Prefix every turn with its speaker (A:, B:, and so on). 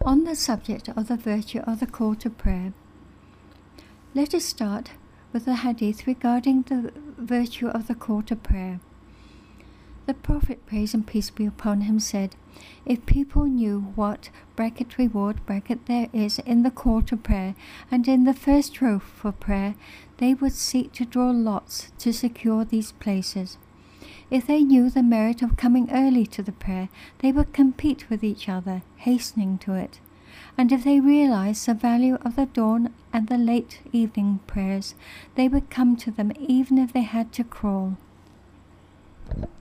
A: On the subject of the virtue of the call to prayer, let us start with the hadith regarding the virtue of the call to prayer. The Prophet, praise and peace be upon him, said, "If people knew what reward there is in the call to prayer and in the first row for prayer, they would seek to draw lots to secure these places. If they knew the merit of coming early to the prayer, they would compete with each other, hastening to it. And if they realized the value of the dawn and the late evening prayers, they would come to them even if they had to crawl."